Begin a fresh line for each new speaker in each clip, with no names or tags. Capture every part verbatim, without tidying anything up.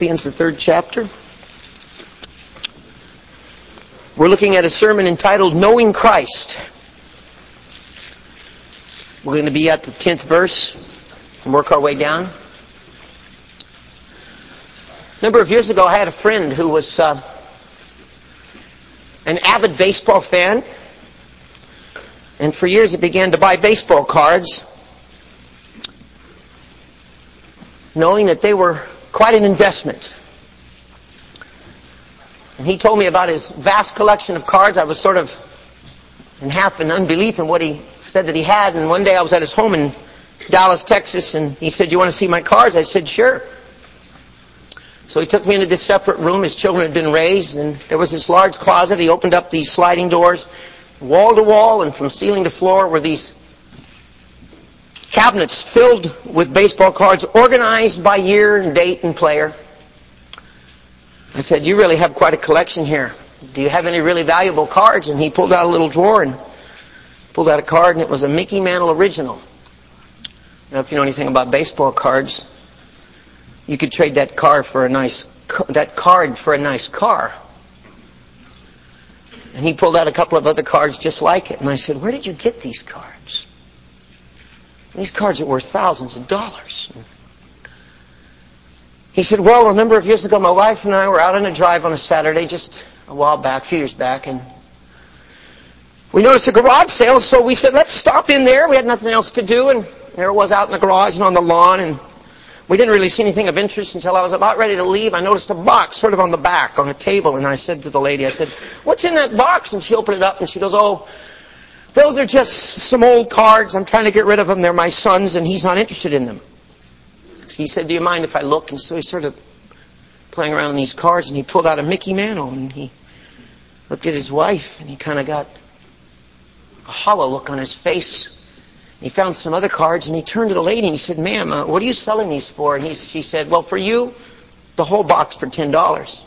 Philippians, the third chapter. We're looking at a sermon entitled Knowing Christ. We're going to be at the tenth verse and work our way down. A number of years ago, I had a friend who was uh, an avid baseball fan. And for years he began to buy baseball cards, knowing that they were quite an investment. And he told me about his vast collection of cards. I was sort of in half in unbelief in what he said that he had. And one day I was at his home in Dallas, Texas, and he said, "You want to see my cards?" I said, "Sure." So he took me into this separate room. His children had been raised, and there was this large closet. He opened up these sliding doors. Wall to wall and from ceiling to floor were these cabinets filled with baseball cards, organized by year and date and player. I said, "You really have quite a collection here. Do you have any really valuable cards?" And he pulled out a little drawer and pulled out a card, and it was a Mickey Mantle original. Now, if you know anything about baseball cards, you could trade that car for a nice that card for a nice car. And he pulled out a couple of other cards just like it. And I said, "Where did you get these cards? These cards are worth thousands of dollars." He said, "Well, a number of years ago, my wife and I were out on a drive on a Saturday just a while back, a few years back, and we noticed a garage sale, so we said, let's stop in there. We had nothing else to do, and there it was out in the garage and on the lawn, and we didn't really see anything of interest until I was about ready to leave. I noticed a box sort of on the back on a table, and I said to the lady, I said, "What's in that box?" And she opened it up, and she goes, "Oh, those are just some old cards. I'm trying to get rid of them. They're my son's, and he's not interested in them." So he said, "Do you mind if I look?" And so he started playing around in these cards, and he pulled out a Mickey Mantle, and he looked at his wife, and he kind of got a hollow look on his face. He found some other cards, and he turned to the lady, and he said, "Ma'am, uh, what are you selling these for?" And he, she said, "Well, for you, the whole box for ten dollars.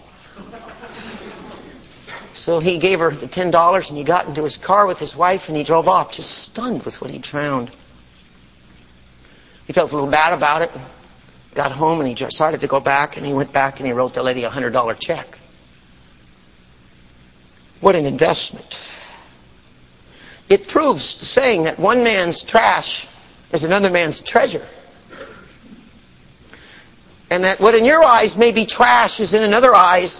So he gave her the ten dollars, and he got into his car with his wife, and he drove off, just stunned with what he'd found. He felt a little bad about it. Got home, and he decided to go back, and he went back, and he wrote the lady a one hundred dollars check. What an investment. It proves the saying that one man's trash is another man's treasure. And that what in your eyes may be trash is in another eyes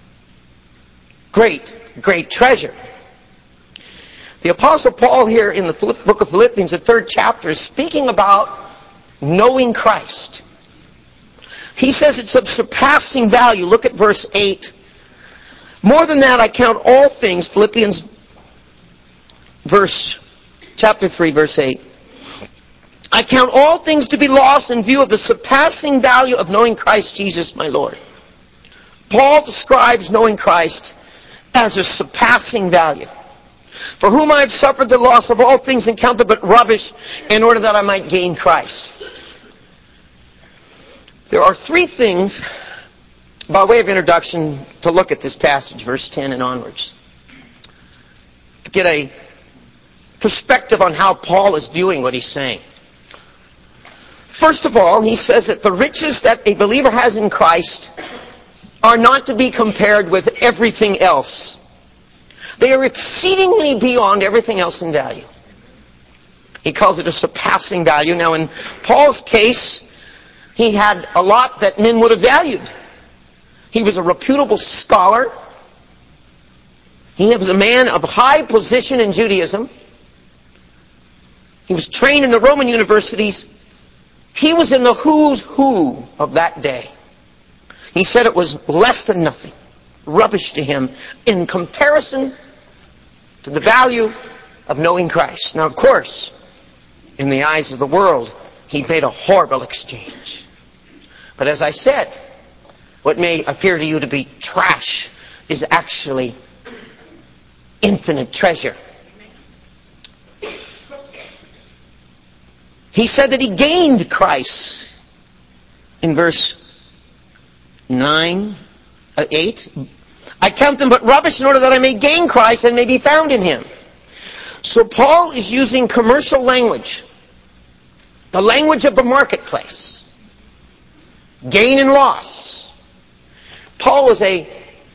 great, great treasure. The Apostle Paul here in the book of Philippians, the third chapter, is speaking about knowing Christ. He says it's of surpassing value. Look at verse eight. "More than that, I count all things," Philippians verse, chapter three, verse eight. "I count all things to be lost in view of the surpassing value of knowing Christ Jesus my Lord." Paul describes knowing Christ as a surpassing value. "For whom I have suffered the loss of all things and count them but rubbish in order that I might gain Christ." There are three things, by way of introduction, to look at this passage, verse ten and onwards, to get a perspective on how Paul is viewing what he's saying. First of all, he says that the riches that a believer has in Christ are not to be compared with everything else. They are exceedingly beyond everything else in value. He calls it a surpassing value. Now, in Paul's case, he had a lot that men would have valued. He was a reputable scholar. He was a man of high position in Judaism. He was trained in the Roman universities. He was in the who's who of that day. He said it was less than nothing, rubbish to him, in comparison to the value of knowing Christ. Now, of course, in the eyes of the world, he made a horrible exchange. But as I said, what may appear to you to be trash is actually infinite treasure. He said that he gained Christ in verse nine, uh, eight. "I count them but rubbish in order that I may gain Christ and may be found in him." So Paul is using commercial language, the language of the marketplace. Gain and loss. Paul was a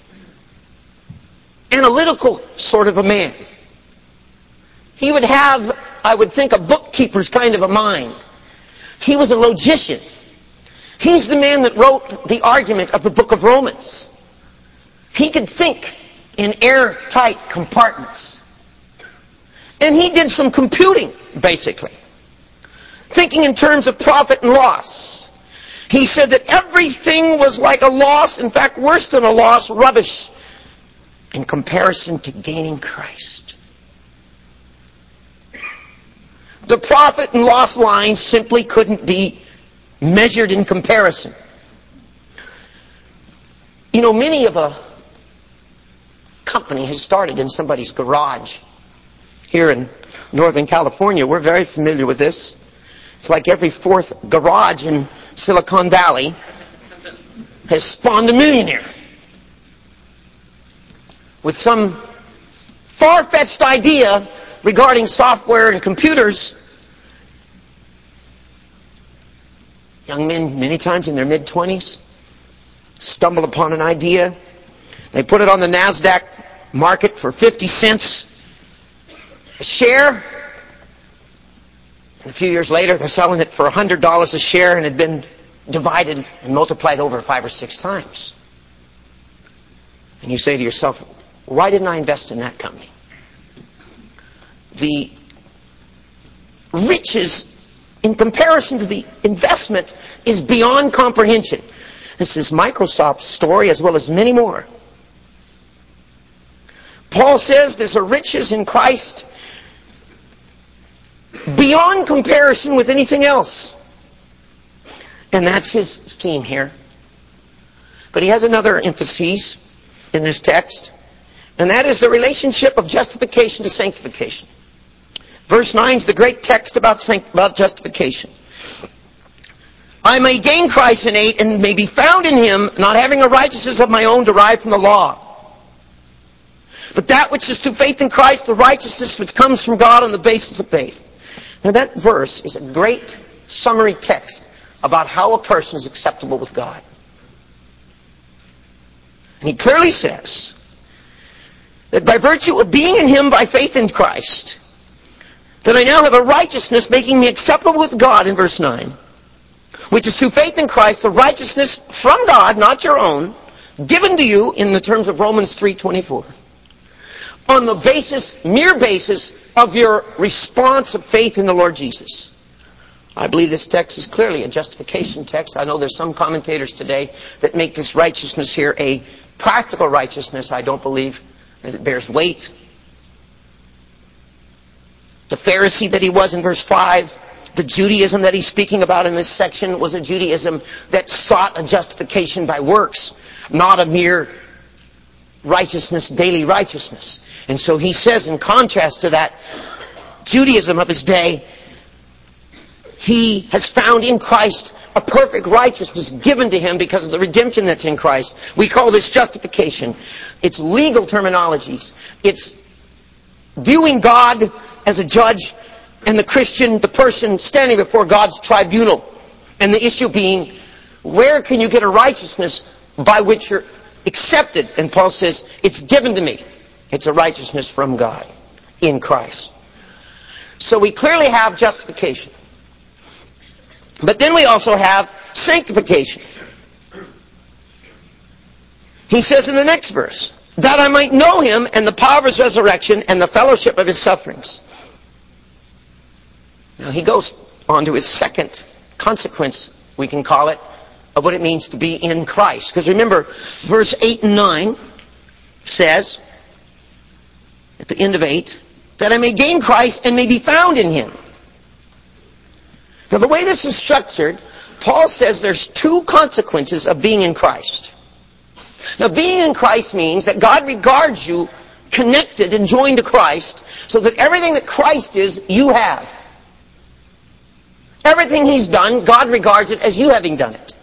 analytical sort of a man. He would have, I would think, a bookkeeper's kind of a mind. He was a logician. He's the man that wrote the argument of the book of Romans. He could think in airtight compartments. And he did some computing, basically. Thinking in terms of profit and loss. He said that everything was like a loss, in fact, worse than a loss, rubbish, in comparison to gaining Christ. The profit and loss lines simply couldn't be measured in comparison. You know, many of a company has started in somebody's garage. Here in Northern California, we're very familiar with this. It's like every fourth garage in Silicon Valley has spawned a millionaire with some far-fetched idea regarding software and computers. Young men, many times in their mid-twenties, stumble upon an idea. They put it on the NASDAQ market for fifty cents a share. And a few years later, they're selling it for one hundred dollars a share, and it had been divided and multiplied over five or six times. And you say to yourself, why didn't I invest in that company? The riches in comparison to the investment is beyond comprehension. This is Microsoft's story as well as many more. Paul says there's a riches in Christ beyond comparison with anything else. And that's his theme here. But he has another emphasis in this text, and that is the relationship of justification to sanctification. Verse nine is the great text about, sanct- about justification. I may gain Christ in eight and may be found in him, not having a righteousness of my own derived from the law. But that which is through faith in Christ, the righteousness which comes from God on the basis of faith. Now that verse is a great summary text about how a person is acceptable with God. And he clearly says that by virtue of being in him by faith in Christ, that I now have a righteousness making me acceptable with God in verse nine, which is through faith in Christ, the righteousness from God, not your own, given to you in the terms of Romans three twenty-four. On the basis, mere basis of your response of faith in the Lord Jesus. I believe this text is clearly a justification text. I know there's some commentators today that make this righteousness here a practical righteousness. I don't believe that it bears weight. The Pharisee that he was in verse five, the Judaism that he's speaking about in this section was a Judaism that sought a justification by works, not a mere righteousness, daily righteousness. And so he says, in contrast to that Judaism of his day, he has found in Christ a perfect righteousness given to him because of the redemption that's in Christ. We call this justification. It's legal terminologies. It's viewing God as a judge and the Christian, the person standing before God's tribunal. And the issue being, where can you get a righteousness by which you're accepted? And Paul says, it's given to me. It's a righteousness from God in Christ. So we clearly have justification. But then we also have sanctification. He says in the next verse, that I might know him and the power of his resurrection and the fellowship of his sufferings. Now he goes on to his second consequence, we can call it, of what it means to be in Christ. Because remember, verse eight and nine says, at the end of eight, that I may gain Christ and may be found in him. Now the way this is structured, Paul says there's two consequences of being in Christ. Now being in Christ means that God regards you connected and joined to Christ, so that everything that Christ is, you have. Everything he's done, God regards it as you having done it.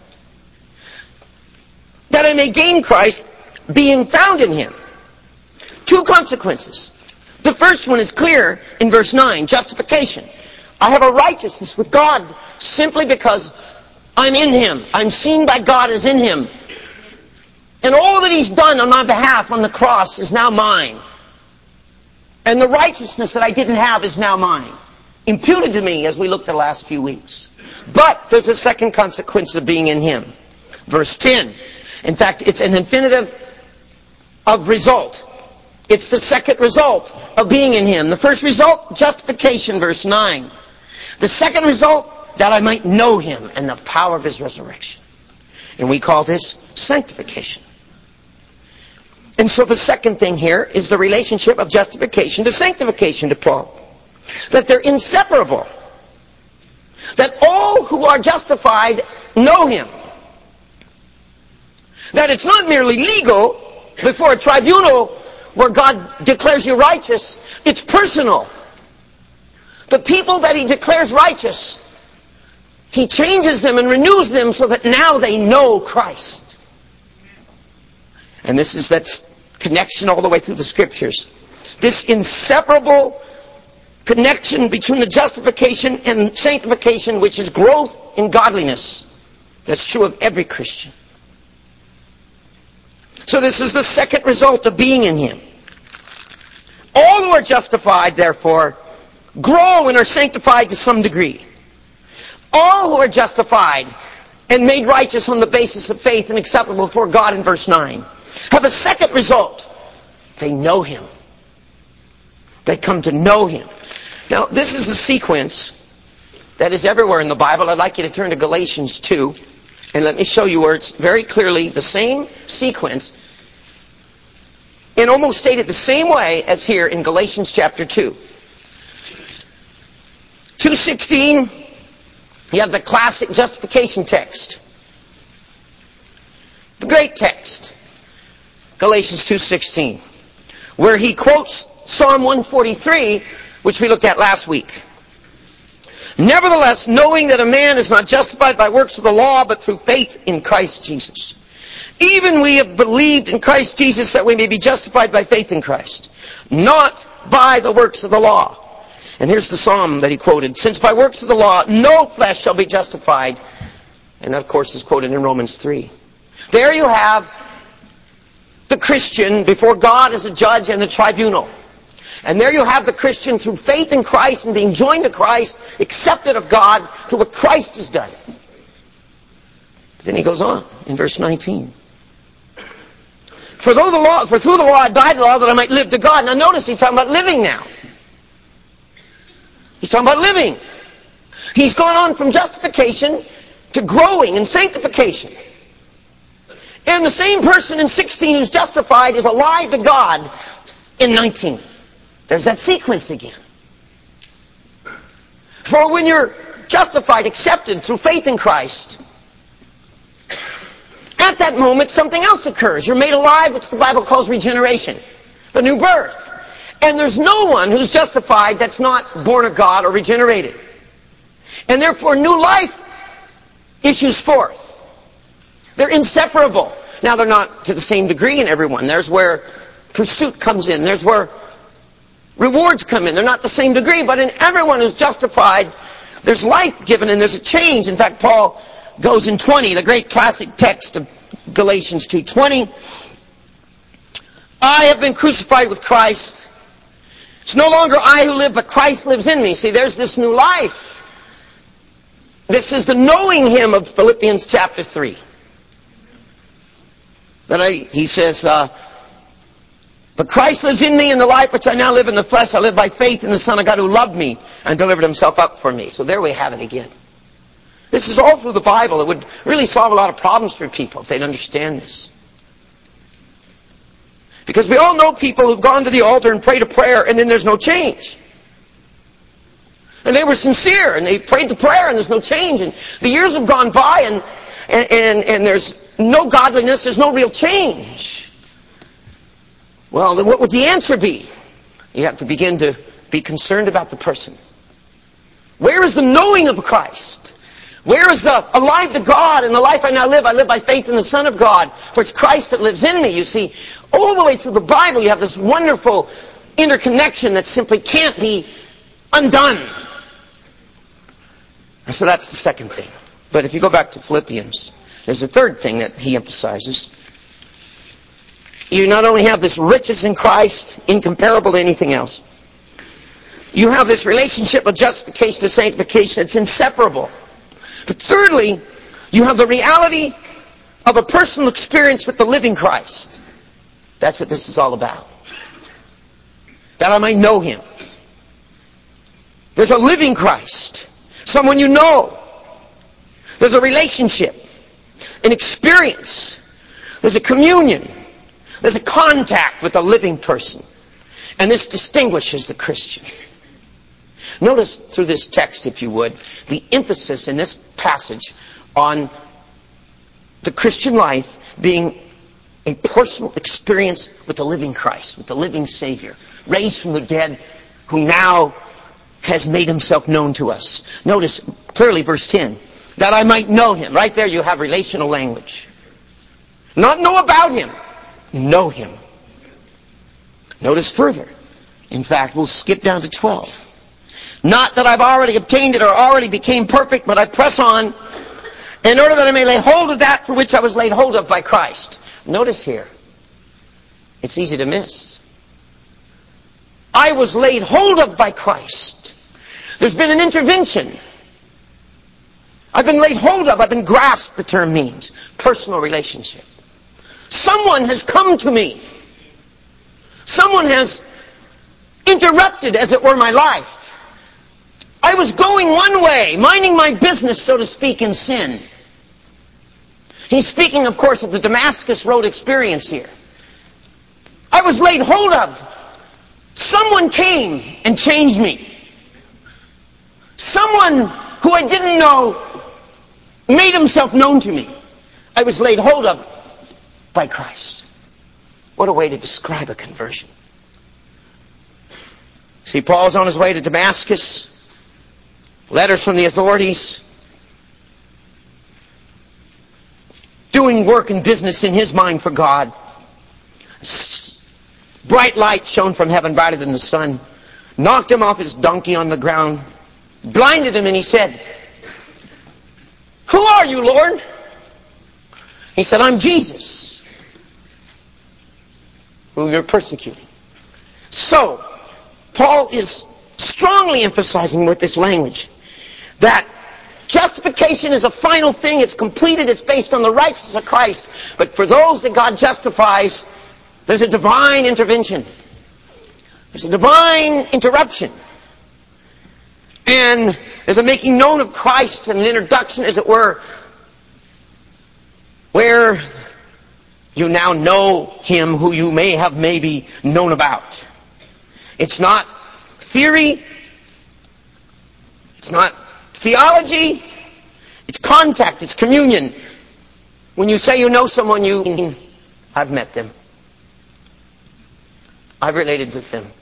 That I may gain Christ, being found in him. Two consequences. The first one is clear in verse nine, justification. I have a righteousness with God simply because I'm in him. I'm seen by God as in him. And all that He's done on my behalf on the cross is now mine. And the righteousness that I didn't have is now mine. Imputed to me, as we looked at the last few weeks. But there's a second consequence of being in Him. Verse ten. In fact, it's an infinitive of result. It's the second result of being in Him. The first result, justification, verse nine. The second result, that I might know Him and the power of His resurrection. And we call this sanctification. And so the second thing here is the relationship of justification to sanctification to Paul. That they're inseparable. That all who are justified know Him. That it's not merely legal before a tribunal where God declares you righteous. It's personal. The people that He declares righteous, He changes them and renews them so that now they know Christ. And this is that connection all the way through the Scriptures. This inseparable connection between the justification and sanctification, which is growth in godliness. That's true of every Christian. So this is the second result of being in Him. All who are justified, therefore, grow and are sanctified to some degree. All who are justified and made righteous on the basis of faith and acceptable before God in verse nine have a second result. They know Him. They come to know Him. Now, this is a sequence that is everywhere in the Bible. I'd like you to turn to Galatians two. And let me show you where it's very clearly the same sequence and almost stated the same way as here in Galatians chapter two. two sixteen, you have the classic justification text. The great text. Galatians two sixteen. Where he quotes Psalm one forty-three, which we looked at last week. Nevertheless, knowing that a man is not justified by works of the law, but through faith in Christ Jesus. Even we have believed in Christ Jesus that we may be justified by faith in Christ, not by the works of the law. And here's the psalm that he quoted. Since by works of the law no flesh shall be justified. And that, of course, is quoted in Romans three. There you have the Christian before God as a judge and a tribunal. And there you have the Christian through faith in Christ and being joined to Christ, accepted of God through what Christ has done. But then he goes on in verse nineteen. For though the law, for through the law I died to the law that I might live to God. Now notice he's talking about living now. He's talking about living. He's gone on from justification to growing in sanctification. And the same person in sixteen who's justified is alive to God in nineteen. There's that sequence again. For when you're justified, accepted through faith in Christ, at that moment something else occurs. You're made alive, which the Bible calls regeneration. The new birth. And there's no one who's justified that's not born of God or regenerated. And therefore new life issues forth. They're inseparable. Now they're not to the same degree in everyone. There's where pursuit comes in. There's where rewards come in. They're not the same degree, but in everyone who's justified, there's life given and there's a change. In fact, Paul goes in twenty, the great classic text of Galatians two twenty. I have been crucified with Christ. It's no longer I who live, but Christ lives in me. See, there's this new life. This is the knowing Him of Philippians chapter three. That I, he says, uh, but Christ lives in me, in the life which I now live in the flesh, I live by faith in the Son of God who loved me and delivered Himself up for me. So there we have it again. This is all through the Bible. It would really solve a lot of problems for people if they'd understand this. Because we all know people who've gone to the altar and prayed a prayer and then there's no change. And they were sincere and they prayed the prayer and there's no change. And the years have gone by and, and, and, and there's no godliness, there's no real change. Well, then what would the answer be? You have to begin to be concerned about the person. Where is the knowing of Christ? Where is the alive to God and the life I now live? I live by faith in the Son of God, for it's Christ that lives in me. You see, all the way through the Bible you have this wonderful interconnection that simply can't be undone. And so that's the second thing. But if you go back to Philippians, there's a third thing that he emphasizes. You not only have this riches in Christ, incomparable to anything else. You have this relationship of justification to sanctification. It's inseparable. But thirdly, you have the reality of a personal experience with the living Christ. That's what this is all about. That I might know Him. There's a living Christ. Someone you know. There's a relationship. An experience. There's a communion. There's a contact with a living person. And this distinguishes the Christian. Notice through this text, if you would, the emphasis in this passage on the Christian life being a personal experience with the living Christ, with the living Savior, raised from the dead, who now has made Himself known to us. Notice clearly verse ten, that I might know Him. Right there you have relational language. Not know about Him, know Him. Notice further. In fact, we'll skip down to twelve. Not that I've already obtained it or already became perfect, but I press on in order that I may lay hold of that for which I was laid hold of by Christ. Notice here, it's easy to miss. I was laid hold of by Christ. There's been an intervention. I've been laid hold of, I've been grasped, the term means. Personal relationship. Someone has come to me. Someone has interrupted, as it were, my life. I was going one way, minding my business, so to speak, in sin. He's speaking, of course, of the Damascus Road experience here. I was laid hold of. Someone came and changed me. Someone who I didn't know made Himself known to me. I was laid hold of by Christ. What a way to describe a conversion. See, Paul's on his way to Damascus. Letters from the authorities. Doing work and business in his mind for God. Bright light shone from heaven, brighter than the sun. Knocked him off his donkey on the ground. Blinded him, and he said, "Who are you, Lord?" He said, "I'm Jesus, who you're persecuting." So, Paul is strongly emphasizing with this language that justification is a final thing. It's completed. It's based on the righteousness of Christ. But for those that God justifies, there's a divine intervention. There's a divine interruption. And there's a making known of Christ and an introduction, as it were, where you now know Him who you may have maybe known about. It's not theory. It's not theology. It's contact. It's communion. When you say you know someone, you mean, I've met them. I've related with them.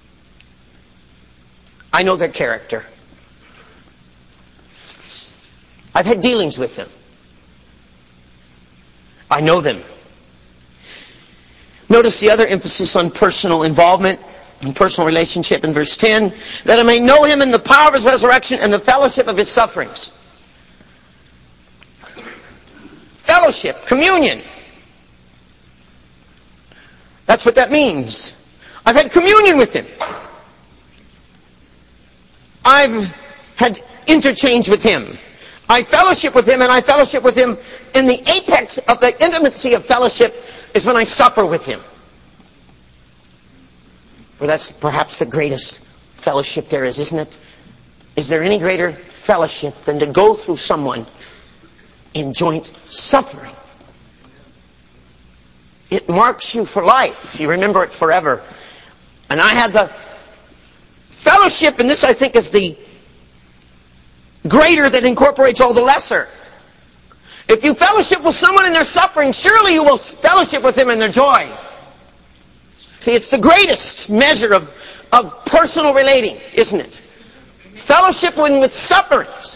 I know their character. I've had dealings with them. I know them. Notice the other emphasis on personal involvement and personal relationship in verse ten, that I may know Him in the power of His resurrection and the fellowship of His sufferings. Fellowship, communion. That's what that means. I've had communion with Him. I've had interchange with Him. I fellowship with Him, and I fellowship with Him. And the apex of the intimacy of fellowship is when I suffer with Him. Well, that's perhaps the greatest fellowship there is, isn't it? Is there any greater fellowship than to go through someone in joint suffering? It marks you for life. You remember it forever. And I had the fellowship, and this I think is the greater that incorporates all the lesser. If you fellowship with someone in their suffering, surely you will fellowship with them in their joy. See, it's the greatest measure of, of personal relating, isn't it? Fellowship with, with sufferings.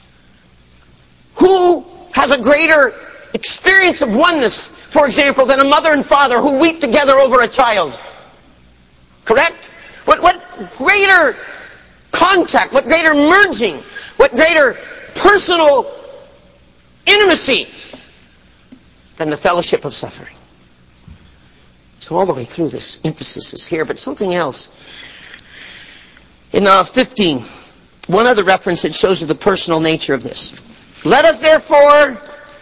Who has a greater experience of oneness, for example, than a mother and father who weep together over a child? Correct? What, what greater contact, what greater merging, what greater personal intimacy than the fellowship of suffering? So all the way through this emphasis is here, but something else. In uh, fifteen, one other reference that shows you the personal nature of this. Let us therefore,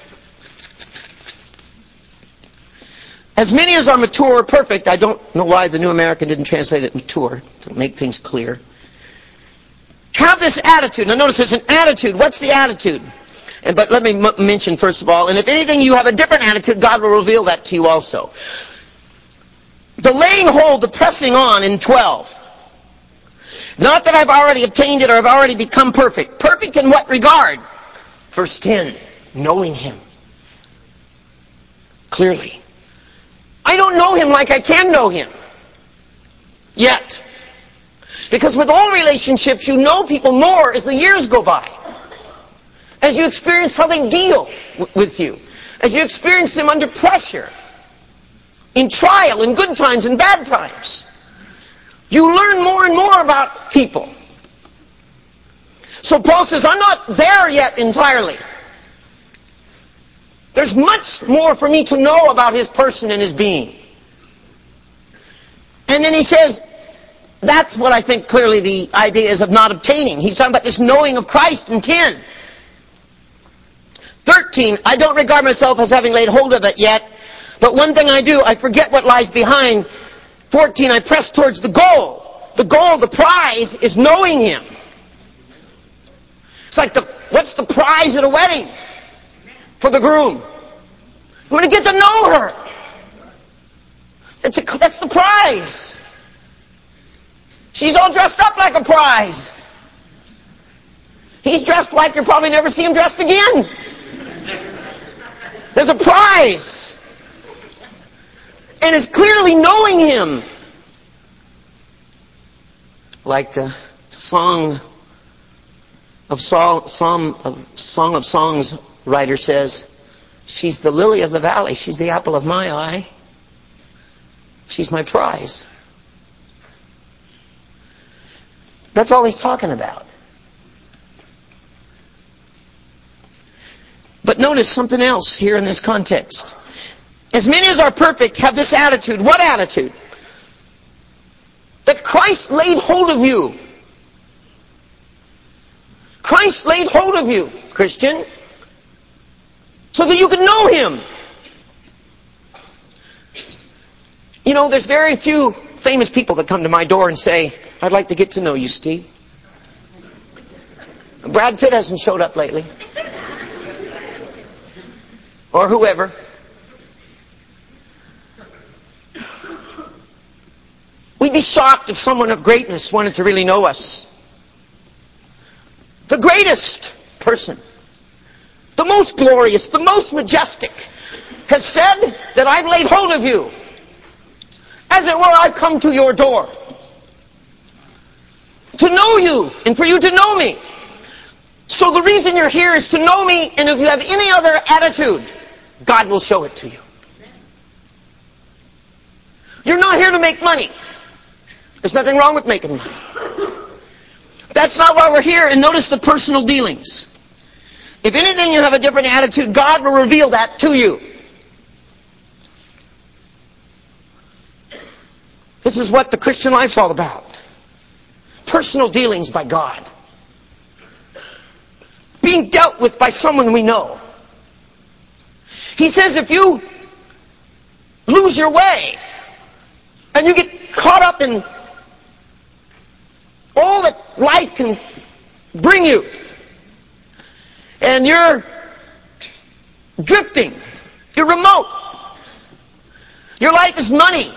as many as are mature or perfect, I don't know why the New American didn't translate it mature, to make things clear, have this attitude. Now notice there's an attitude. What's the attitude? And, but let me m- mention first of all, and if anything you have a different attitude, God will reveal that to you also. The laying hold, the pressing on in twelve. Not that I've already obtained it or I've already become perfect. Perfect in what regard? Verse ten, knowing Him. Clearly. I don't know Him like I can know Him. Yet. Because with all relationships, you know people more as the years go by. As you experience how they deal w- with you. As you experience them under pressure. In trial, in good times, in bad times. You learn more and more about people. So Paul says, I'm not there yet entirely. There's much more for me to know about His person and His being. And then he says, that's what I think clearly the idea is of not obtaining. He's talking about this knowing of Christ in ten. thirteen, I don't regard myself as having laid hold of it yet, but one thing I do, I forget what lies behind. fourteen, I press towards the goal. The goal, the prize, is knowing Him. It's like, the what's the prize at a wedding for the groom? I'm going to get to know her. That's, a, that's the prize. She's all dressed up like a prize. He's dressed like you'll probably never see him dressed again. There's a prize. And it's clearly knowing Him. Like the song of Psalm, Psalm of Song of Songs writer says, she's the lily of the valley. She's the apple of my eye. She's my prize. That's all he's talking about. But notice something else here in this context. As many as are perfect have this attitude. What attitude? That Christ laid hold of you. Christ laid hold of you, Christian, so that you can know Him. You know, there's very few famous people that come to my door and say, I'd like to get to know you, Steve. Brad Pitt hasn't showed up lately. Or whoever. We'd be shocked if someone of greatness wanted to really know us. The greatest person, the most glorious, the most majestic, has said that I've laid hold of you. As it were, I've come to your door. To know you, and for you to know me. So the reason you're here is to know me, and if you have any other attitude, God will show it to you. You're not here to make money. There's nothing wrong with making money. That's not why we're here, and notice the personal dealings. If anything, you have a different attitude, God will reveal that to you. This is what the Christian life's all about. Personal dealings by God. Being dealt with by someone we know. He says if you lose your way and you get caught up in all that life can bring you and you're drifting, you're remote, your life is money,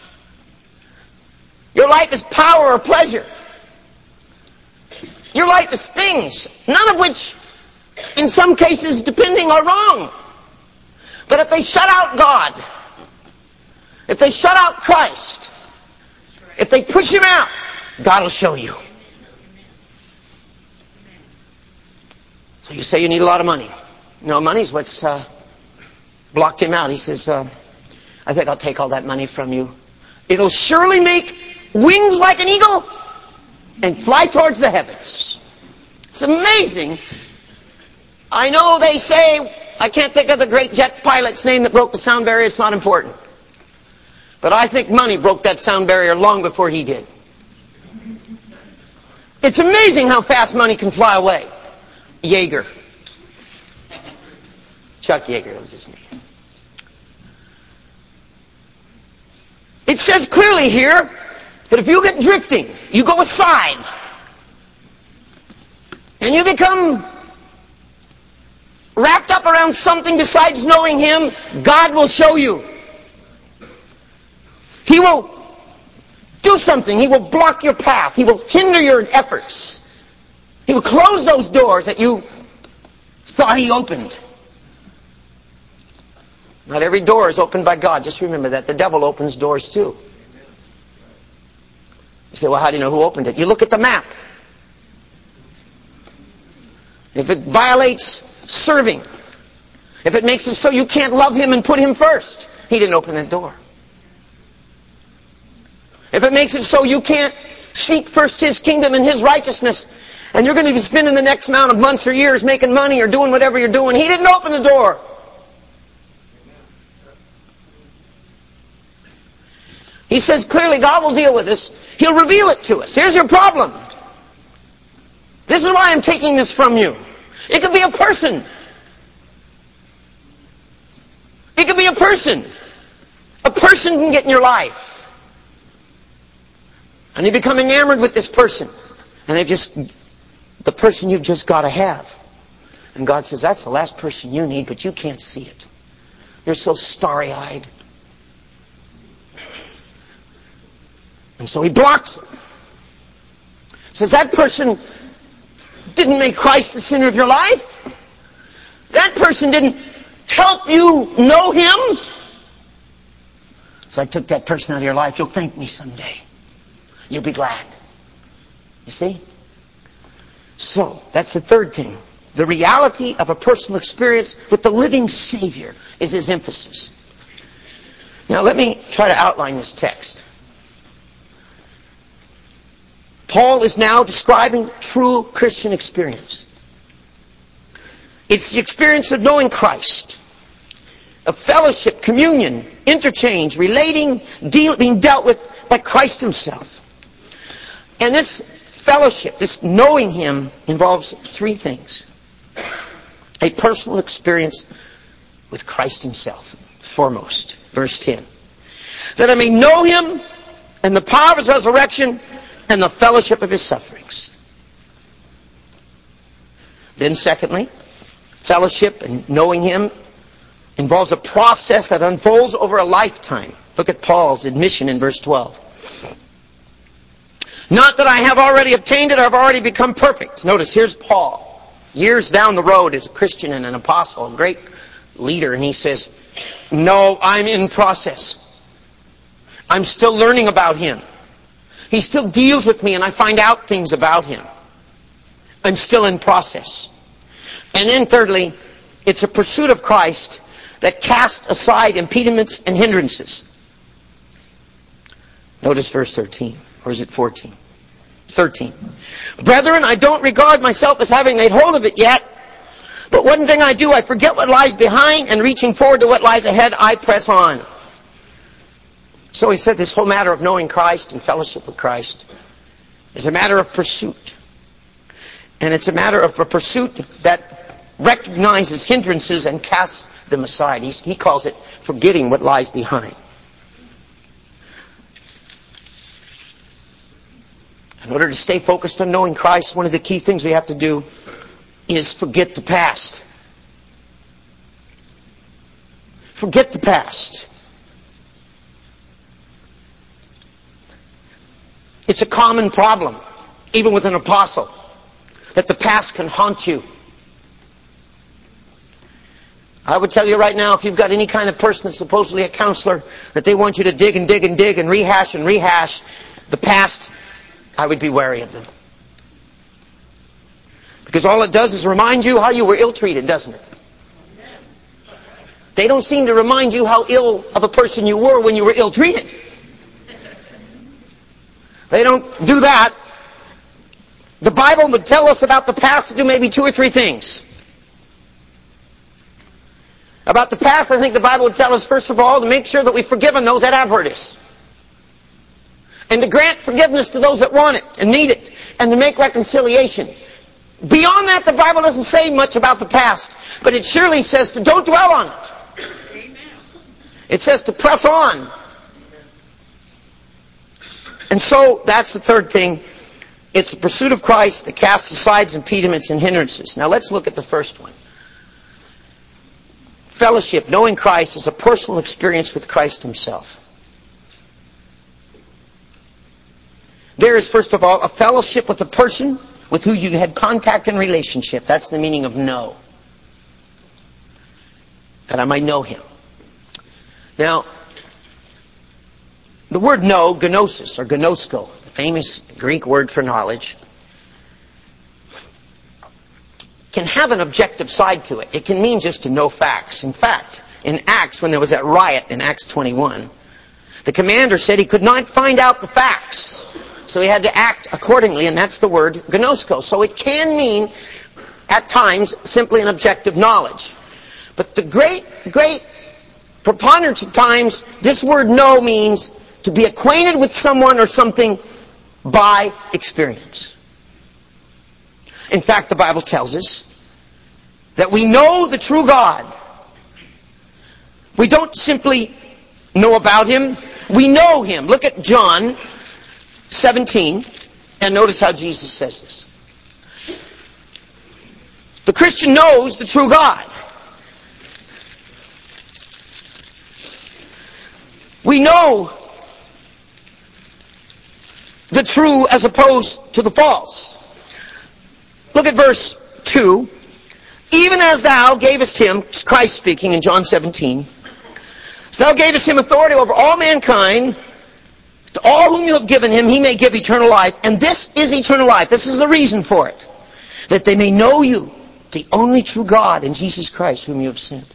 your life is power or pleasure, your life is things, none of which in some cases, depending, are wrong. But if they shut out God, if they shut out Christ, if they push Him out, God will show you. So you say you need a lot of money. No, money's what's uh, blocked Him out. He says, uh, I think I'll take all that money from you. It'll surely make wings like an eagle and fly towards the heavens. It's amazing. I know they say, I can't think of the great jet pilot's name that broke the sound barrier, it's not important. But I think money broke that sound barrier long before he did. It's amazing how fast money can fly away. Yeager. Chuck Yeager was his name. It says clearly here that if you get drifting, you go aside, and you become wrapped up around something besides knowing Him, God will show you. He will do something. He will block your path. He will hinder your efforts. He will close those doors that you thought He opened. Not every door is opened by God. Just remember that. The devil opens doors too. You say, well, how do you know who opened it? You look at the map. If it violates serving, if it makes it so you can't love Him and put Him first, He didn't open that door. If it makes it so you can't seek first His kingdom and His righteousness, and you're going to be spending the next amount of months or years making money or doing whatever you're doing, He didn't open the door. He says clearly God will deal with us. He'll reveal it to us. Here's your problem. This is why I'm taking this from you. It could be a person. It could be a person. A person can get in your life. And you become enamored with this person. And they just, the person you've just got to have. And God says, that's the last person you need, but you can't see it. You're so starry-eyed. And so He blocks it. Says that person didn't make Christ the center of your life. That person didn't help you know Him. So I took that person out of your life. You'll thank me someday. You'll be glad. You see? So, that's the third thing. The reality of a personal experience with the living Savior is his emphasis. Now let me try to outline this text. Paul is now describing true Christian experience. It's the experience of knowing Christ, of fellowship, communion, interchange, relating, deal, being dealt with by Christ Himself. And this fellowship, this knowing Him, involves three things. A personal experience with Christ Himself, foremost. Verse ten. That I may know Him and the power of His resurrection and the fellowship of His sufferings. Then secondly, fellowship and knowing Him involves a process that unfolds over a lifetime. Look at Paul's admission in verse twelve. Not that I have already obtained it or have already become perfect. Notice, here's Paul, years down the road as a Christian and an apostle, a great leader, and he says, no, I'm in process. I'm still learning about Him. He still deals with me and I find out things about Him. I'm still in process. And then thirdly, it's a pursuit of Christ that casts aside impediments and hindrances. Notice verse thirteen. Or is it fourteen? thirteen. Brethren, I don't regard myself as having laid hold of it yet. But one thing I do, I forget what lies behind, and reaching forward to what lies ahead, I press on. So he said this whole matter of knowing Christ and fellowship with Christ is a matter of pursuit. And it's a matter of a pursuit that recognizes hindrances and casts them aside. He's, he calls it forgetting what lies behind. In order to stay focused on knowing Christ, one of the key things we have to do is forget the past. Forget the past. It's a common problem, even with an apostle, that the past can haunt you. I would tell you right now, if you've got any kind of person that's supposedly a counselor, that they want you to dig and dig and dig and rehash and rehash the past, I would be wary of them. Because all it does is remind you how you were ill-treated, doesn't it? They don't seem to remind you how ill of a person you were when you were ill-treated. They don't do that. The Bible would tell us about the past to do maybe two or three things. About the past, I think the Bible would tell us, first of all, to make sure that we've forgiven those that have hurt us. And to grant forgiveness to those that want it and need it. And to make reconciliation. Beyond that, the Bible doesn't say much about the past. But it surely says to don't dwell on it. Amen. It says to press on. And so, that's the third thing. It's the pursuit of Christ that casts aside impediments and hindrances. Now let's look at the first one. Fellowship, knowing Christ, is a personal experience with Christ Himself. There is, first of all, a fellowship with the person with who you had contact and relationship. That's the meaning of know. That I might know Him. Now, the word know, gnosis, or gnosko, the famous Greek word for knowledge, can have an objective side to it. It can mean just to know facts. In fact, in Acts, when there was that riot in Acts twenty-one, the commander said he could not find out the facts. So he had to act accordingly, and that's the word gnosko. So it can mean, at times, simply an objective knowledge. But the great, great preponderance of times, this word know means to be acquainted with someone or something by experience. In fact, the Bible tells us that we know the true God. We don't simply know about Him, we know Him. Look at John seventeen, and notice how Jesus says this. The Christian knows the true God. We know the true as opposed to the false. Look at verse two. Even as thou gavest him, Christ speaking in John seventeen, as thou gavest him authority over all mankind, to all whom you have given him, he may give eternal life. And this is eternal life. This is the reason for it. That they may know you, the only true God, and Jesus Christ, whom you have sent.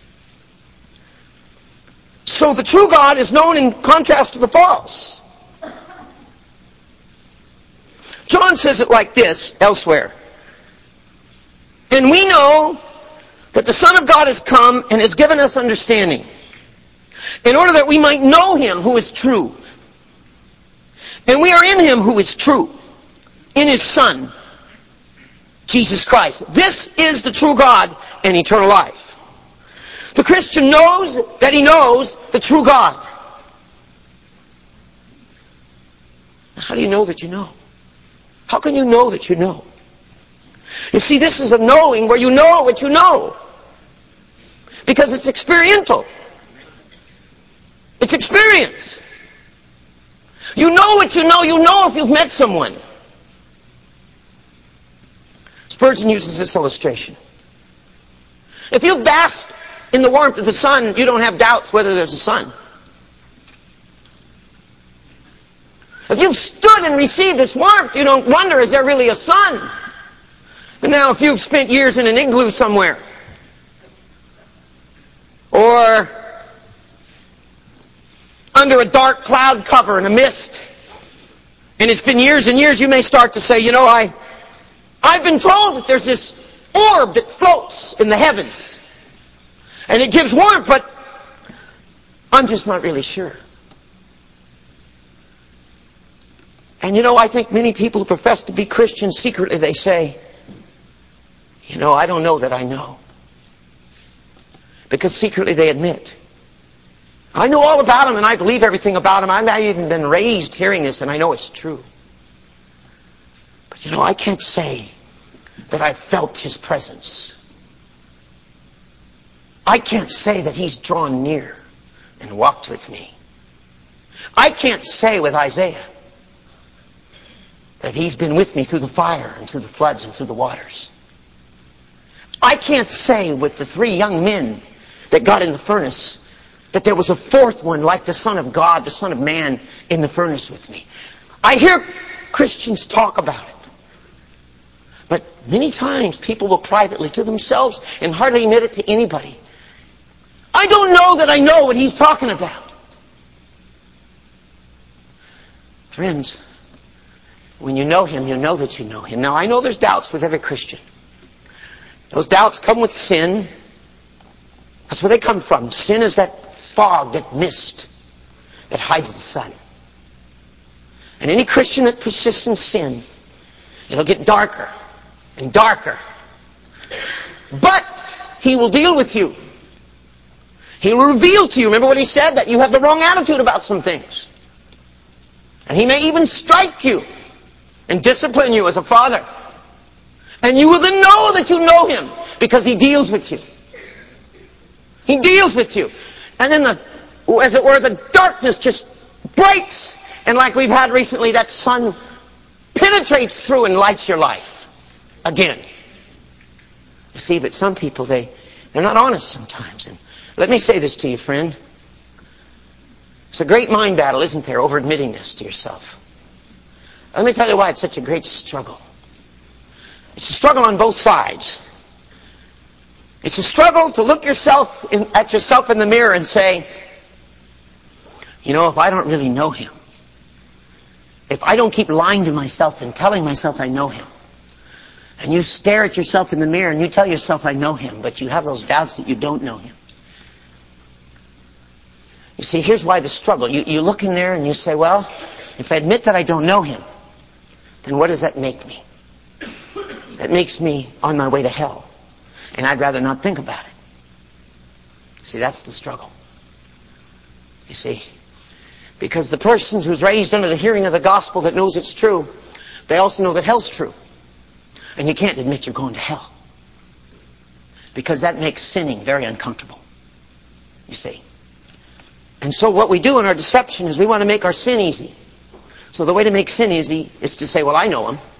So the true God is known in contrast to the false. John says it like this elsewhere. And we know that the Son of God has come and has given us understanding, in order that we might know Him who is true. And we are in Him who is true, in His Son, Jesus Christ. This is the true God and eternal life. The Christian knows that he knows the true God. How do you know that you know? How can you know that you know? You see, this is a knowing where you know what you know. Because it's experiential. It's experience. You know what you know. You know if you've met someone. Spurgeon uses this illustration. If you've basked in the warmth of the sun, you don't have doubts whether there's a sun. If you've stood and received its warmth, you don't wonder, is there really a sun? But now if you've spent years in an igloo somewhere, or under a dark cloud cover and a mist, and it's been years and years, you may start to say, you know, I, I've been told that there's this orb that floats in the heavens, and it gives warmth, but I'm just not really sure. And you know, I think many people who profess to be Christians, secretly they say, you know, I don't know that I know. Because secretly they admit, I know all about Him and I believe everything about Him. I've even been raised hearing this and I know it's true. But you know, I can't say that I've felt His presence. I can't say that He's drawn near and walked with me. I can't say with Isaiah that He's been with me through the fire and through the floods and through the waters. I can't say with the three young men that got in the furnace that there was a fourth one like the Son of God, the Son of Man, in the furnace with me. I hear Christians talk about it. But many times people will privately to themselves and hardly admit it to anybody. I don't know that I know what he's talking about. Friends, when you know Him, you know that you know Him. Now, I know there's doubts with every Christian. Those doubts come with sin. That's where they come from. Sin is that fog, that mist that hides the sun. And any Christian that persists in sin, it'll get darker and darker. But He will deal with you. He will reveal to you. Remember what He said? That you have the wrong attitude about some things. And He may even strike you and discipline you as a father. And you will then know that you know Him because He deals with you. He deals with you. And then the, as it were, the darkness just breaks. And like we've had recently, that sun penetrates through and lights your life again. You see, but some people, they, they're not honest sometimes. And let me say this to you, friend. It's a great mind battle, isn't there, over admitting this to yourself. Let me tell you why it's such a great struggle. It's a struggle on both sides. It's a struggle to look yourself in, at yourself in the mirror and say, you know, if I don't really know Him, if I don't keep lying to myself and telling myself I know Him, and you stare at yourself in the mirror and you tell yourself I know Him, but you have those doubts that you don't know Him. You see, here's why the struggle. You, you look in there and you say, well, if I admit that I don't know Him, then what does that make me? That makes me on my way to hell. And I'd rather not think about it. See, that's the struggle. You see? Because the person who's raised under the hearing of the gospel that knows it's true, they also know that hell's true. And you can't admit you're going to hell. Because that makes sinning very uncomfortable. You see? And so what we do in our deception is we want to make our sin easy. So the way to make sin easy is to say, well, I know Him.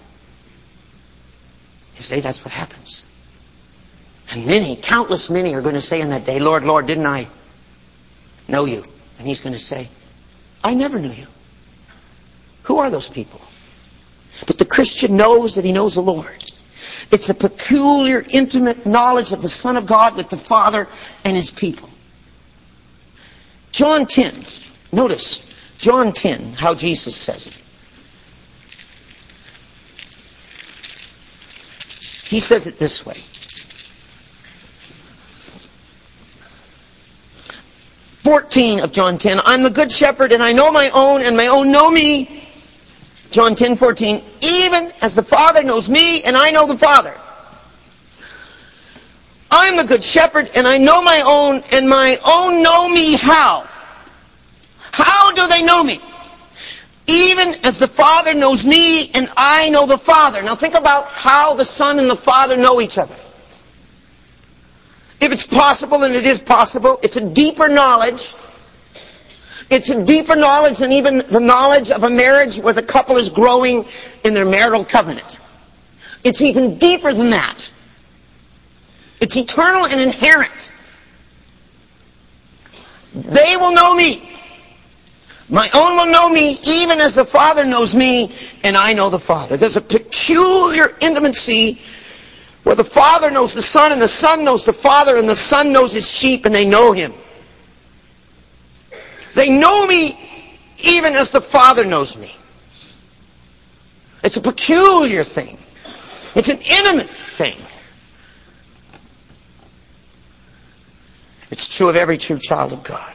You see, that's what happens. And many, countless many are going to say in that day, Lord, Lord, didn't I know you? And He's going to say, I never knew you. Who are those people? But the Christian knows that he knows the Lord. It's a peculiar, intimate knowledge of the Son of God with the Father and His people. John ten. Notice, John ten, how Jesus says it. He says it this way. fourteen of John ten. I'm the good shepherd, and I know my own, and my own know me. John ten fourteen. Even as the Father knows me, and I know the Father. I'm the good shepherd, and I know my own, and my own know me how? How do they know me? Even as the Father knows me, and I know the Father. Now think about how the Son and the Father know each other. If it's possible, and it is possible, it's a deeper knowledge. It's a deeper knowledge than even the knowledge of a marriage where the couple is growing in their marital covenant. It's even deeper than that. It's eternal and inherent. They will know me. My own will know me even as the Father knows me and I know the Father. There's a peculiar intimacy where the Father knows the Son and the Son knows the Father and the Son knows His sheep and they know Him. They know me even as the Father knows me. It's a peculiar thing. It's an intimate thing. It's true of every true child of God.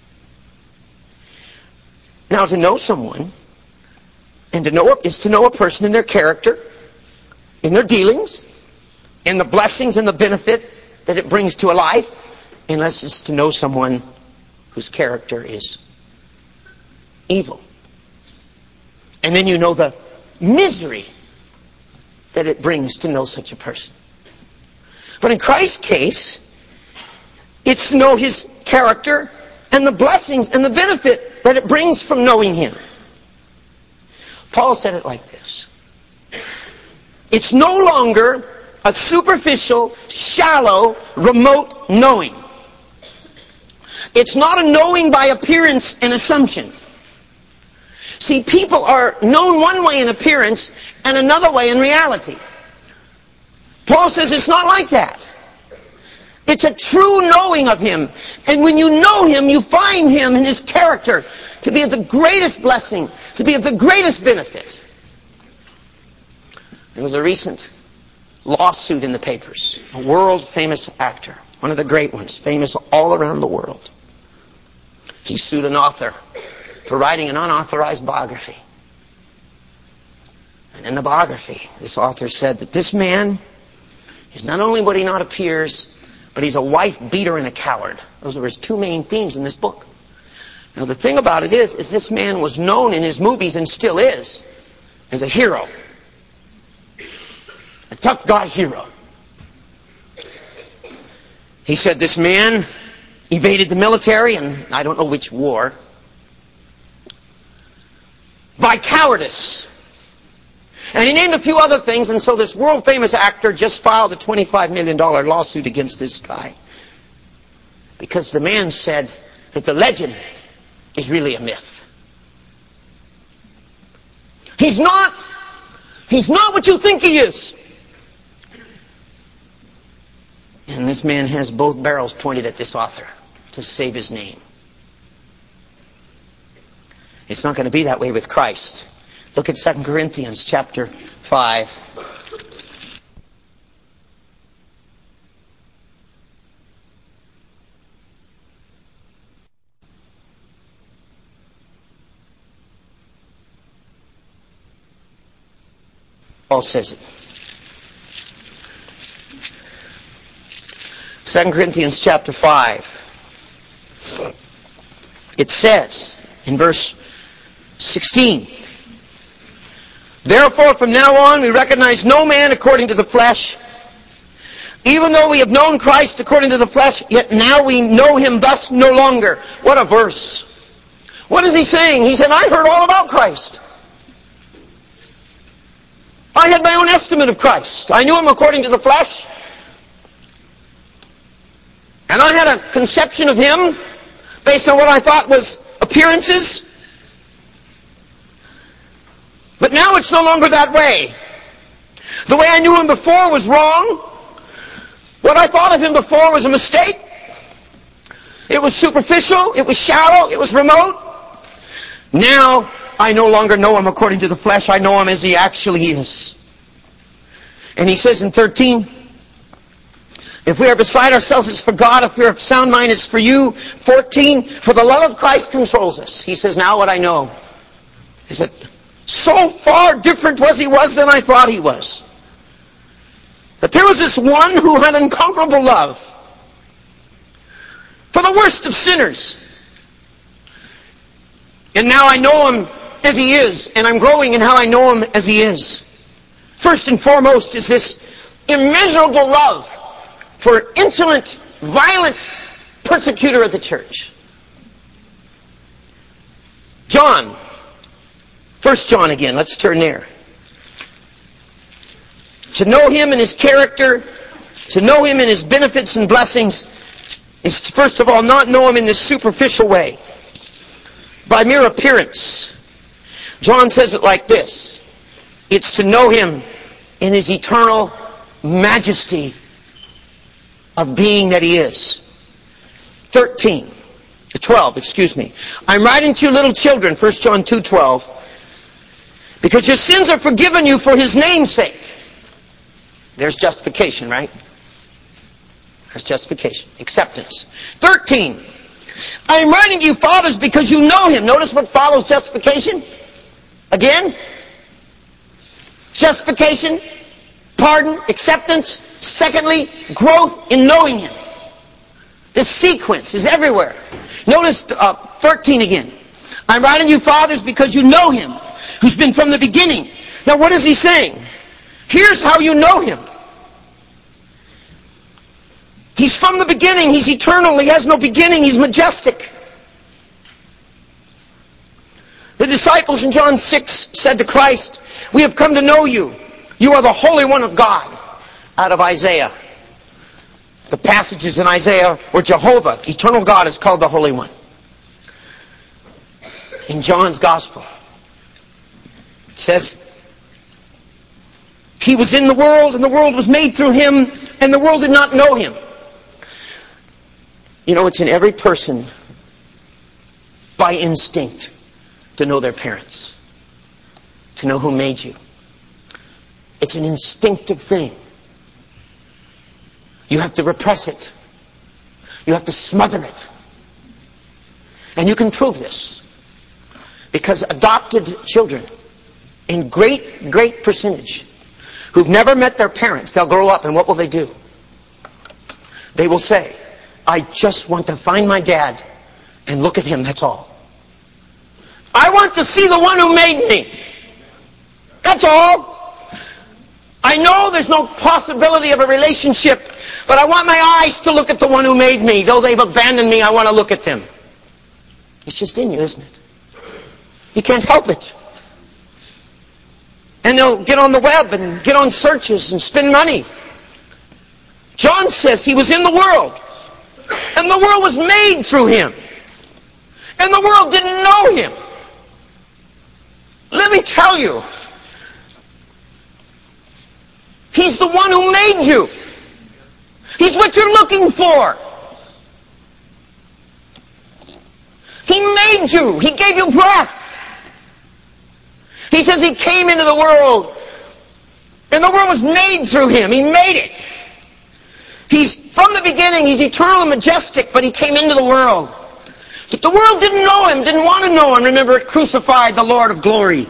Now, to know someone and to know is to know a person in their character, in their dealings, in the blessings and the benefit that it brings to a life, unless it's to know someone whose character is evil. And then you know the misery that it brings to know such a person. But in Christ's case, it's to know His character and the blessings and the benefit that it brings from knowing Him. Paul said it like this. It's no longer a superficial, shallow, remote knowing. It's not a knowing by appearance and assumption. See, people are known one way in appearance and another way in reality. Paul says it's not like that. It's a true knowing of Him. And when you know Him, you find Him and His character to be of the greatest blessing, to be of the greatest benefit. There was a recent lawsuit in the papers. A world-famous actor, one of the great ones, famous all around the world. He sued an author for writing an unauthorized biography. And in the biography, this author said that this man is not only what he not appears, but he's a wife beater and a coward. Those are his two main themes in this book. Now the thing about it is, is this man was known in his movies and still is as a hero. A tough guy hero. He said this man evaded the military, and I don't know which war, by cowardice. And he named a few other things, and so this world-famous actor just filed a twenty-five million dollars lawsuit against this guy. Because the man said that the legend is really a myth. He's not, he's not what you think he is. And this man has both barrels pointed at this author to save his name. It's not going to be that way with Christ. Look at Second Corinthians chapter five. Paul says it. Second Corinthians chapter five. It says in verse sixteen, therefore from now on we recognize no man according to the flesh. Even though we have known Christ according to the flesh, yet now we know him thus no longer. What a verse. What is he saying? He said, I heard all about Christ. I had my own estimate of Christ. I knew him according to the flesh. And I had a conception of him based on what I thought was appearances. But now it's no longer that way. The way I knew him before was wrong. What I thought of him before was a mistake. It was superficial. It was shallow. It was remote. Now I no longer know him according to the flesh. I know him as he actually is. And he says in thirteen, if we are beside ourselves, it's for God. If we are of sound mind, it's for you. fourteen, for the love of Christ controls us. He says, now what I know is that so far different was he was than I thought he was. That there was this one who had incomparable love for the worst of sinners. And now I know him as he is, and I'm growing in how I know him as he is. First and foremost is this immeasurable love for insolent, violent persecutor of the church. John. First John again. Let's turn there. To know him and his character, to know him and his benefits and blessings, is to first of all not know him in this superficial way, by mere appearance. John says it like this. It's to know him in his eternal majesty of being that he is. thirteen. twelve, excuse me. I'm writing to you little children, First John two twelve, because your sins are forgiven you for his name's sake. There's justification, right? There's justification. Acceptance. thirteen. I'm writing to you fathers because you know him. Notice what follows justification. Again. Justification. Pardon. Acceptance. Secondly, growth in knowing him. The sequence is everywhere. Notice uh, thirteen again. I'm writing to you fathers because you know him, who's been from the beginning. Now what is he saying? Here's how you know him. He's from the beginning. He's eternal. He has no beginning. He's majestic. The disciples in John six said to Christ, we have come to know you. You are the Holy One of God. Out of Isaiah. The passages in Isaiah where Jehovah, eternal God, is called the Holy One. In John's Gospel, it says, he was in the world, and the world was made through him, and the world did not know him. You know, it's in every person, by instinct, to know their parents. To know who made you. It's an instinctive thing. You have to repress it. You have to smother it. And you can prove this. Because adopted children, in great, great percentage, who've never met their parents, they'll grow up and what will they do? They will say, I just want to find my dad and look at him, that's all. I want to see the one who made me. That's all. I know there's no possibility of a relationship, but I want my eyes to look at the one who made me. Though they've abandoned me, I want to look at them. It's just in you, isn't it? You can't help it. And they'll get on the web and get on searches and spend money. John says he was in the world. And the world was made through him. And the world didn't know him. Let me tell you, he's the one who made you. He's what you're looking for. He made you. He gave you breath. He says he came into the world, and the world was made through him. He made it. He's, from the beginning, he's eternal and majestic, but he came into the world. But the world didn't know him, didn't want to know him. Remember, it crucified the Lord of glory.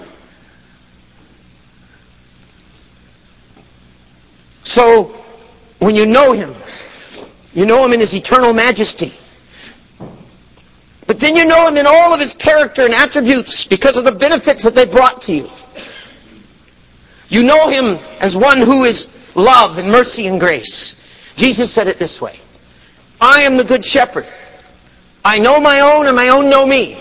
So, when you know him, you know him in his eternal majesty. But then you know him in all of his character and attributes because of the benefits that they brought to you. You know him as one who is love and mercy and grace. Jesus said it this way. I am the good shepherd. I know my own and my own know me.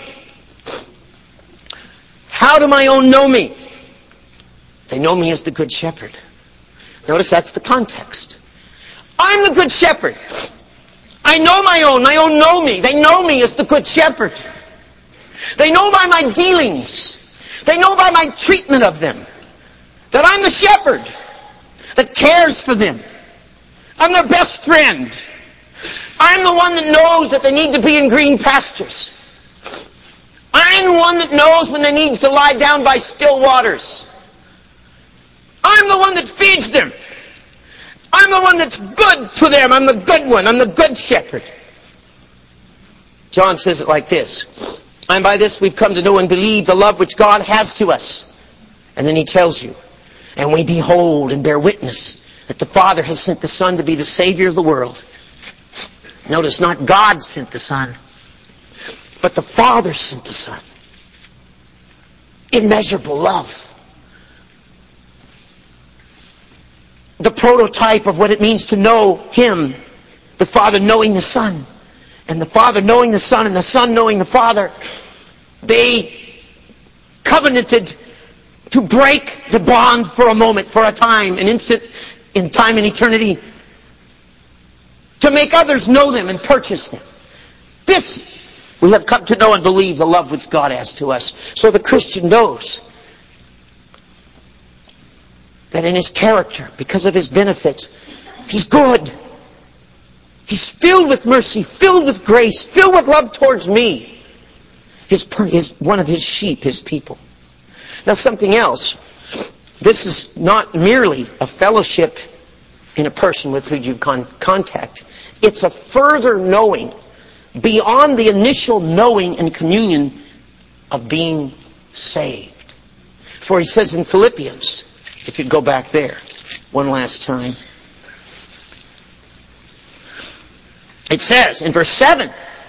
How do my own know me? They know me as the good shepherd. Notice that's the context. I'm the good shepherd. I know my own. My own know me. They know me as the good shepherd. They know by my dealings. They know by my treatment of them that I'm the shepherd that cares for them. I'm their best friend. I'm the one that knows that they need to be in green pastures. I'm the one that knows when they need to lie down by still waters. I'm the one that feeds them. I'm the one that's good to them. I'm the good one. I'm the good shepherd. John says it like this. And by this we've come to know and believe the love which God has to us. And then he tells you, and we behold and bear witness that the Father has sent the Son to be the Savior of the world. Notice, not God sent the Son, but the Father sent the Son. Immeasurable love. The prototype of what it means to know Him, the Father knowing the Son, and the Father knowing the Son, and the Son knowing the Father. They covenanted to break the bond for a moment, for a time, an instant in time and eternity, to make others know them and purchase them. This we have come to know and believe the love which God has to us. So the Christian knows that in his character, because of his benefits, he's good. He's filled with mercy, filled with grace, filled with love towards me. His, his, one of his sheep, his people. Now something else. This is not merely a fellowship in a person with whom you con- contact. It's a further knowing beyond the initial knowing and communion of being saved. For he says in Philippians, if you'd go back there one last time. It says in verse seven,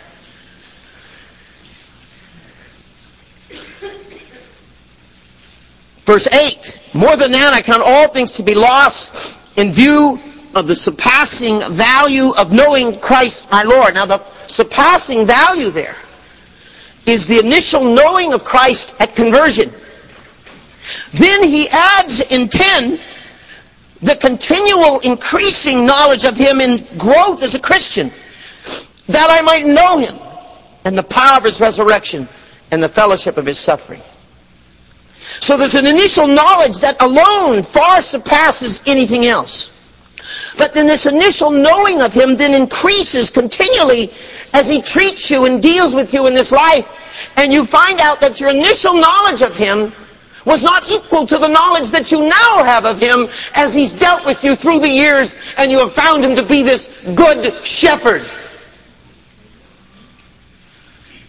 verse eight, more than that I count all things to be lost in view of the surpassing value of knowing Christ my Lord. Now the surpassing value there is the initial knowing of Christ at conversion. Then he adds in ten the continual increasing knowledge of Him in growth as a Christian, that I might know Him and the power of His resurrection and the fellowship of His suffering. So there's an initial knowledge that alone far surpasses anything else. But then this initial knowing of Him then increases continually as He treats you and deals with you in this life. And you find out that your initial knowledge of Him was not equal to the knowledge that you now have of Him as He's dealt with you through the years and you have found Him to be this good shepherd.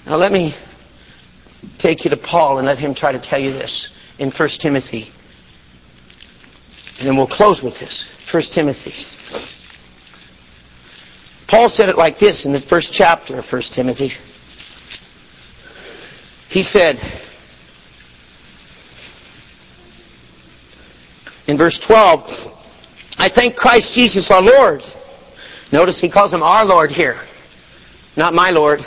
Now let me take you to Paul and let him try to tell you this in First Timothy. And then we'll close with this. First Timothy. Paul said it like this in the first chapter of First Timothy. He said, in verse twelve, I thank Christ Jesus our Lord. Notice he calls him our Lord here, not my Lord.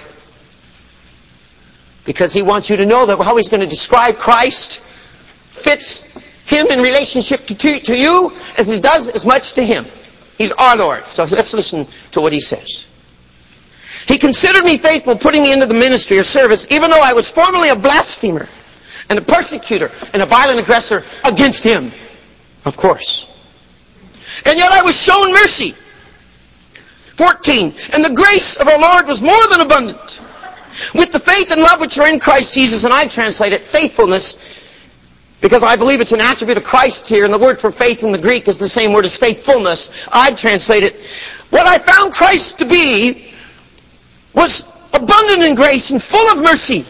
Because he wants you to know that how he's going to describe Christ fits him in relationship to, to, to you as he does as much to him. He's our Lord. So let's listen to what he says. He considered me faithful, putting me into the ministry or service, even though I was formerly a blasphemer and a persecutor and a violent aggressor against him. Of course. And yet I was shown mercy. fourteen. And the grace of our Lord was more than abundant, with the faith and love which are in Christ Jesus. And I translate it faithfulness, because I believe it's an attribute of Christ here, and the word for faith in the Greek is the same word as faithfulness. I translate it, what I found Christ to be was abundant in grace and full of mercy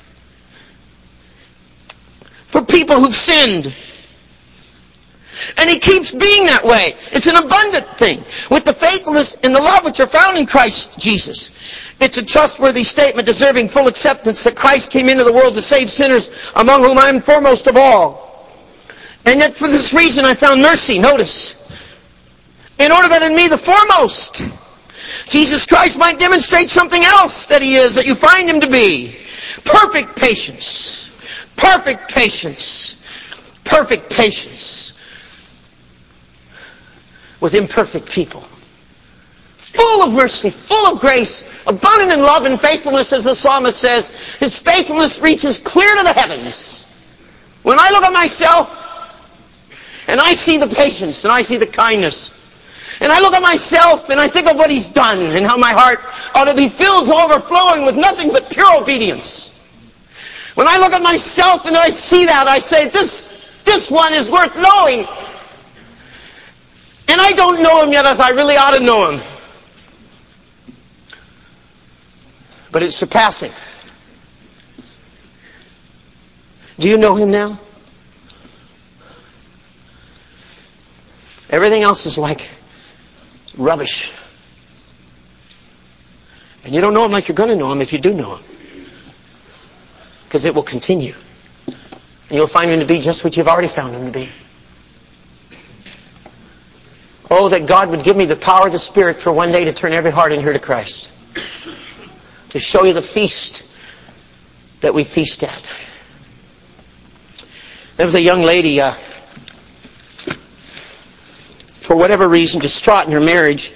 for people who've sinned. And he keeps being that way. It's an abundant thing. With the faithfulness and the love which are found in Christ Jesus. It's a trustworthy statement deserving full acceptance that Christ came into the world to save sinners, among whom I am foremost of all. And yet for this reason I found mercy. Notice. In order that in me the foremost, Jesus Christ might demonstrate something else that he is, that you find him to be. Perfect patience. Perfect patience. Perfect patience. With imperfect people. Full of mercy, full of grace, abundant in love and faithfulness, as the psalmist says. His faithfulness reaches clear to the heavens. When I look at myself, and I see the patience, and I see the kindness, and I look at myself, and I think of what he's done, and how my heart ought to be filled to overflowing with nothing but pure obedience. When I look at myself, and I see that, I say, this, this one is worth knowing. And I don't know him yet as I really ought to know him. But it's surpassing. Do you know him now? Everything else is like rubbish. And you don't know him like you're going to know him if you do know him. Because it will continue. And you'll find him to be just what you've already found him to be. Oh, that God would give me the power of the Spirit for one day to turn every heart in here to Christ. To show you the feast that we feast at. There was a young lady, uh, for whatever reason, distraught in her marriage.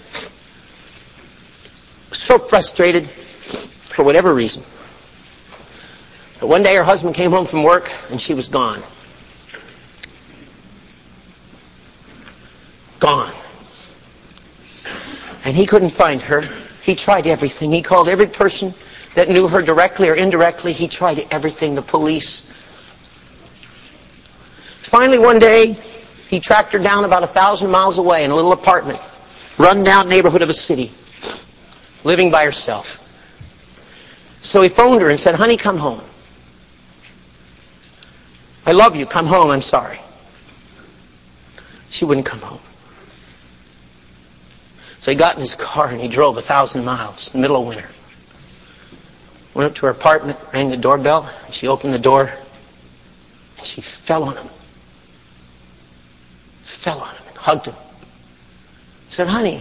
So frustrated, for whatever reason. But one day her husband came home from work and she was gone. Gone. And he couldn't find her. He tried everything. He called every person that knew her directly or indirectly. He tried everything. The police. Finally, one day, he tracked her down about a thousand miles away in a little apartment, run-down neighborhood of a city, living by herself. So he phoned her and said, honey, come home. I love you. Come home. I'm sorry. She wouldn't come home. So he got in his car and he drove a thousand miles in the middle of winter. Went up to her apartment, rang the doorbell, and she opened the door, and she fell on him. Fell on him and hugged him. Said, honey,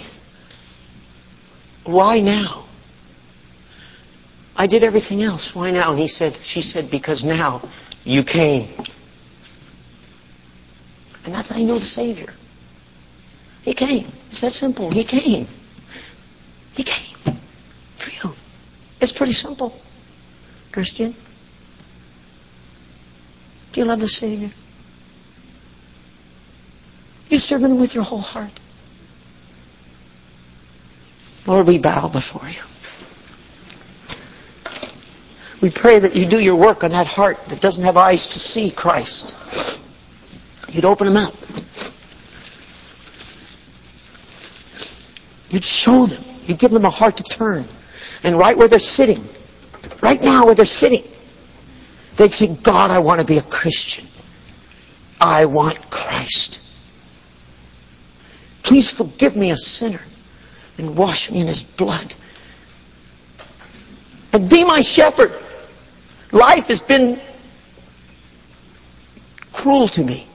why now? I did everything else. Why now? And he said, she said, because now you came. And that's how you know the Savior. He came. It's that simple. He came. He came for you. It's pretty simple, Christian. Do you love the Savior? You serve Him with your whole heart. Lord, we bow before you. We pray that you do your work on that heart that doesn't have eyes to see Christ. You'd open them up. You'd show them. You'd give them a heart to turn. And right where they're sitting, right now where they're sitting, they'd say, God, I want to be a Christian. I want Christ. Please forgive me, a sinner, and wash me in His blood. And be my shepherd. Life has been cruel to me.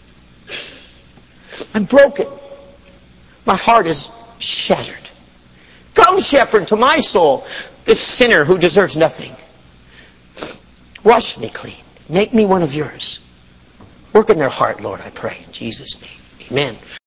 I'm broken. My heart is shattered. Come, shepherd, to my soul, this sinner who deserves nothing. Wash me clean. Make me one of yours. Work in their heart, Lord, I pray. In Jesus' name. Amen.